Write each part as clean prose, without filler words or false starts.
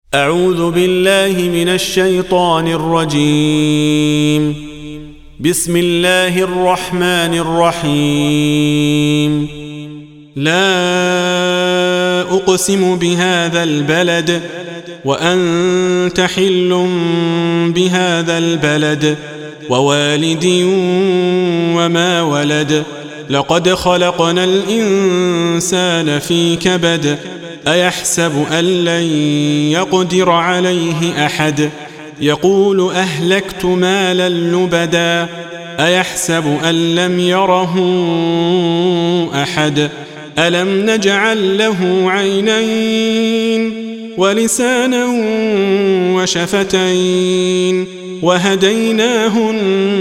أعوذ بالله من الشيطان الرجيم. بسم الله الرحمن الرحيم. لا أقسم بهذا البلد وأنت حل بهذا البلد ووالد وما ولد. لقد خلقنا الإنسان في كبد. أيحسب أن لن يقدر عليه أحد. يقول أهلكت مالا لبدا. أيحسب أن لم يره أحد. ألم نجعل له عينين ولسانا وشفتين وهديناه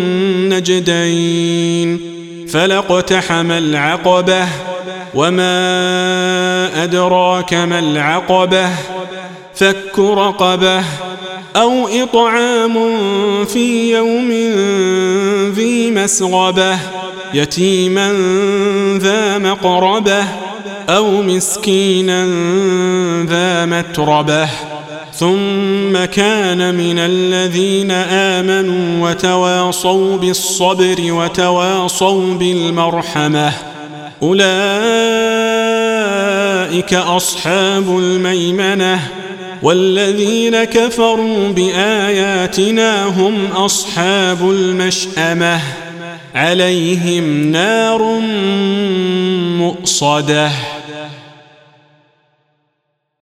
النجدين. فلاقتحم العقبة وما أدراك ما العقبة. فك رقبة أو إطعام في يوم ذي مسغبة يتيما ذا مقربة أو مسكينا ذا متربة. ثم كان من الذين آمنوا وتواصوا بالصبر وتواصوا بالمرحمة. أولئك أصحاب الميمنة. والذين كفروا بآياتنا هم أصحاب المشأمة. عليهم نار مؤصدة.